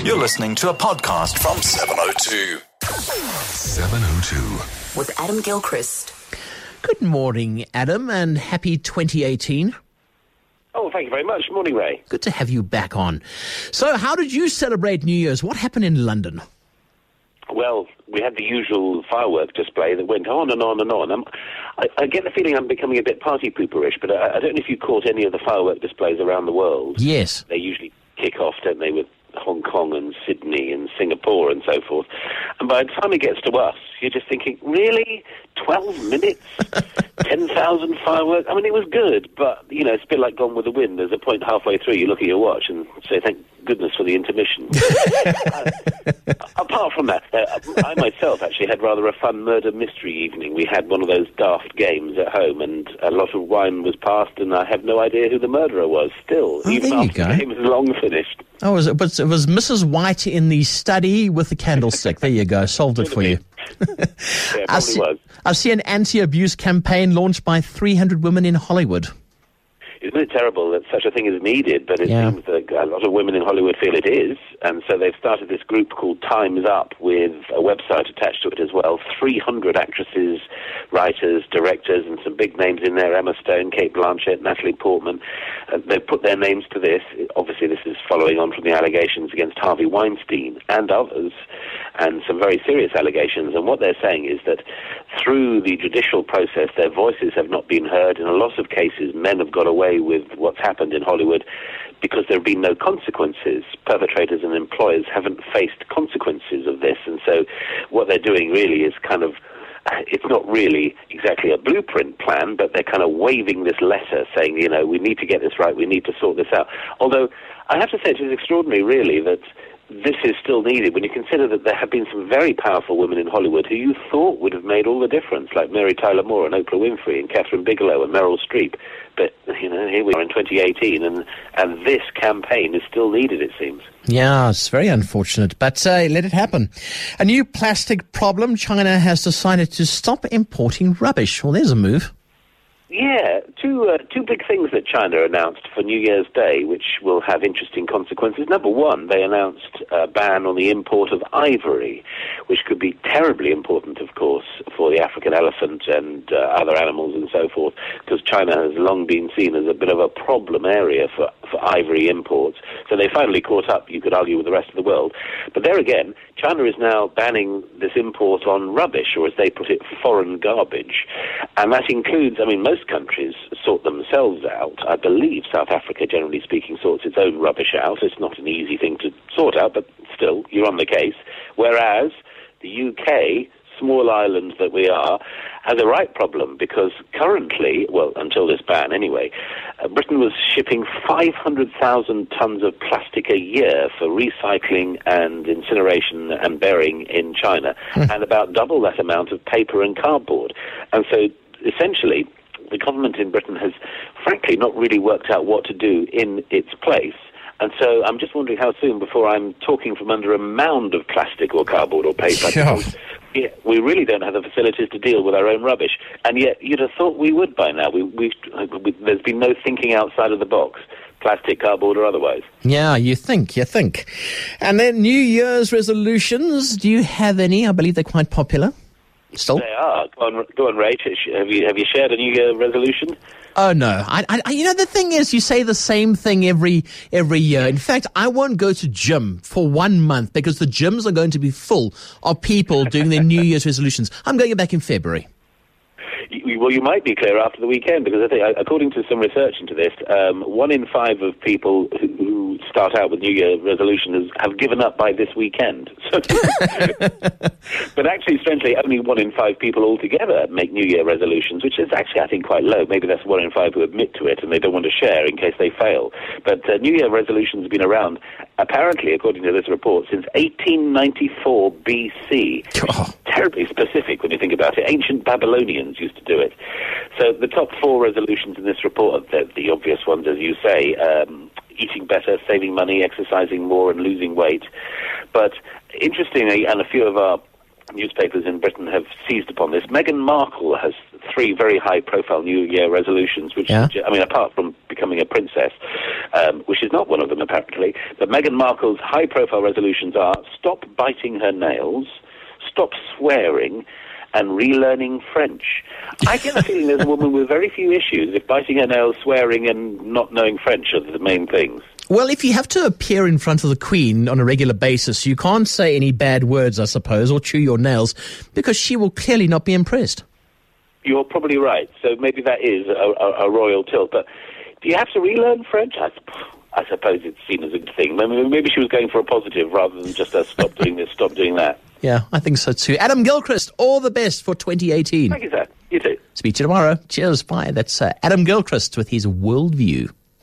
You're listening to a podcast from 702. 702. With Adam Gilchrist. Good morning, Adam, and happy 2018. Oh, thank you very much. Morning, Ray. Good to have you back on. So, how did you celebrate New Year's? What happened in London? Well, we had the usual firework display that went on and on and on. I get the feeling I'm becoming a bit party pooperish, but I don't know if you caught any of the firework displays around the world. Yes. They usually kick off, don't they, with Hong Kong and Sydney and Singapore and so forth. And by the time it gets to us, you're just thinking, really? 12 minutes? 10,000 fireworks? I mean, it was good, but, you know, it's a bit like Gone with the Wind. There's a point halfway through, you look at your watch and say, thank goodness for the intermission. Apart from that, I myself actually had rather a fun murder mystery evening. We had one of those daft games at home, and a lot of wine was passed, and I have no idea who the murderer was still, even after the game was long finished. Oh, it was Mrs. White in the study with the candlestick. There you go, solved it for you. Yeah, it probably was. I see an anti-abuse campaign launched by 300 women in Hollywood. Isn't it terrible that such a thing is needed? But it seems that a lot of women in Hollywood feel it is. And so they've started this group called Time's Up with a website attached to it as well. 300 actresses, writers, directors, and some big names in there. Emma Stone, Cate Blanchett, Natalie Portman. They've put their names to this. Obviously, this is following on from the allegations against Harvey Weinstein and others, and some very serious allegations. And what they're saying is that through the judicial process, their voices have not been heard. In a lot of cases, men have got away with what's happened in Hollywood because there have been no consequences. Perpetrators and employers haven't faced consequences of this. And so what they're doing really is kind of, it's not really exactly a blueprint plan, but they're kind of waving this letter saying, you know, we need to get this right, we need to sort this out. Although I have to say it is extraordinary, really, that this is still needed when you consider that there have been some very powerful women in Hollywood who you thought would have made all the difference, like Mary Tyler Moore and Oprah Winfrey and Catherine Bigelow and Meryl Streep. But, you know, here we are in 2018 and this campaign is still needed, it seems. Yeah, it's very unfortunate, but let it happen. A new plastic problem. China has decided to stop importing rubbish. Well, there's a move. Yeah, two big things that China announced for New Year's Day, which will have interesting consequences. Number one, they announced a ban on the import of ivory, which could be terribly important, of course, for the African elephant and other animals and so forth, because China has long been seen as a bit of a problem area for ivory imports. So they finally caught up, you could argue, with the rest of the world. But there again, China is now banning this import on rubbish, or as they put it, foreign garbage. And that includes, I mean, most countries sort themselves out. I believe South Africa, generally speaking, sorts its own rubbish out. It's not an easy thing to sort out, but still, you're on the case. Whereas the UK, small island that we are, has a right problem because currently, well, until this ban anyway, Britain was shipping 500,000 tons of plastic a year for recycling and incineration and burying in China, and about double that amount of paper and cardboard. And so, essentially, the government in Britain has, frankly, not really worked out what to do in its place. And so I'm just wondering how soon before I'm talking from under a mound of plastic or cardboard or paper. Sure. We really don't have the facilities to deal with our own rubbish. And yet you'd have thought we would by now. There's been no thinking outside of the box, plastic, cardboard or otherwise. Yeah, you think. And then New Year's resolutions, do you have any? I believe they're quite popular. Still? They are. Go on, Ray. Have you shared a New Year resolution? Oh, no. I you know, the thing is, you say the same thing every year. In fact, I won't go to gym for 1 month because the gyms are going to be full of people doing their New Year's resolutions. I'm going back in February. Well, you might be clear after the weekend, because I think, according to some research into this, 1 in 5 of people who start out with New Year resolutions have given up by this weekend. But actually, strangely, only 1 in 5 people altogether make New Year resolutions, which is actually, I think, quite low. Maybe that's 1 in 5 who admit to it and they don't want to share in case they fail. But New Year resolutions have been around, apparently, according to this report, since 1894 BC. Oh. Terribly specific when you think about it. Ancient Babylonians used to do it. So the top 4 resolutions in this report are the obvious ones, as you say, eating better, saving money, exercising more, and losing weight. But interestingly, and a few of our newspapers in Britain have seized upon this, Meghan Markle has three very high-profile New Year resolutions, which, I mean, apart from becoming a princess, which is not one of them, apparently, but Meghan Markle's high-profile resolutions are stop biting her nails, stop swearing, and relearning French. I get the feeling there's a woman with very few issues if biting her nails, swearing, and not knowing French are the main things. Well, if you have to appear in front of the Queen on a regular basis, you can't say any bad words, I suppose, or chew your nails, because she will clearly not be impressed. You're probably right. So maybe that is a royal tilt. But do you have to relearn French? I suppose it's seen as a good thing. Maybe she was going for a positive rather than just a stop doing this, stop doing that. Yeah, I think so too. Adam Gilchrist, all the best for 2018. Thank you, sir. You too. Speak to you tomorrow. Cheers. Bye. That's Adam Gilchrist with his worldview.